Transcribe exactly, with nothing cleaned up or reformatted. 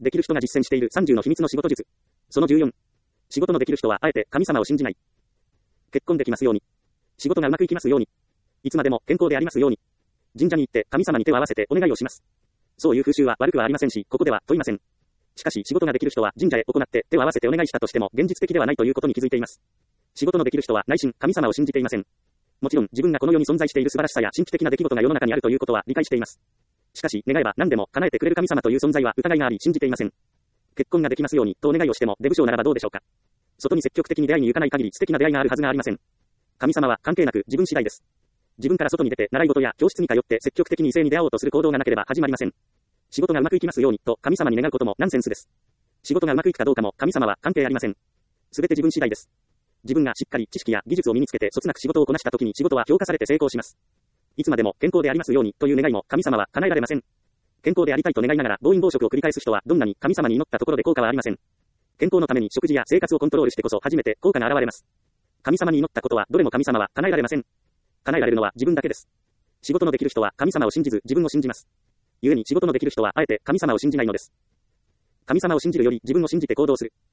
できる人が実践しているさんじゅうの秘密の仕事術。そのじゅうよん。仕事のできる人はあえて神様を信じない。結婚できますように。仕事がうまくいきますように。いつまでも健康でありますように。神社に行って神様に手を合わせてお願いをします。そういう風習は悪くはありませんし、ここでは問いません。しかし仕事ができる人は神社へ行って手を合わせてお願いしたとしても現実的ではないということに気づいています。仕事のできる人は内心神様を信じていません。もちろん自分がこの世に存在している素晴らしさや神秘的な出来事が世の中にあるということは理解しています。しかし願えば何でも叶えてくれる神様という存在は疑いがあり信じていません。結婚ができますようにとお願いをしても出不精ならばどうでしょうか。外に積極的に出会いに行かない限り素敵な出会いがあるはずがありません。神様は関係なく自分次第です。自分から外に出て習い事や教室に通って積極的に異性に出会おうとする行動がなければ始まりません。仕事がうまくいきますようにと神様に願うこともナンセンスです。仕事がうまくいくかどうかも神様は関係ありません。すべて自分次第です。自分がしっかり知識や技術を身につけてそつなく仕事をこなしたときに仕事は評価されて成功します。いつまでも健康でありますようにという願いも神様は叶えられません。健康でありたいと願いながら暴飲暴食を繰り返す人はどんなに神様に祈ったところで効果はありません。健康のために食事や生活をコントロールしてこそ初めて効果が現れます。神様に祈ったことはどれも神様は叶えられません。叶えられるのは自分だけです。仕事のできる人は神様を信じず自分を信じます。故に仕事のできる人はあえて神様を信じないのです。神様を信じるより自分を信じて行動する。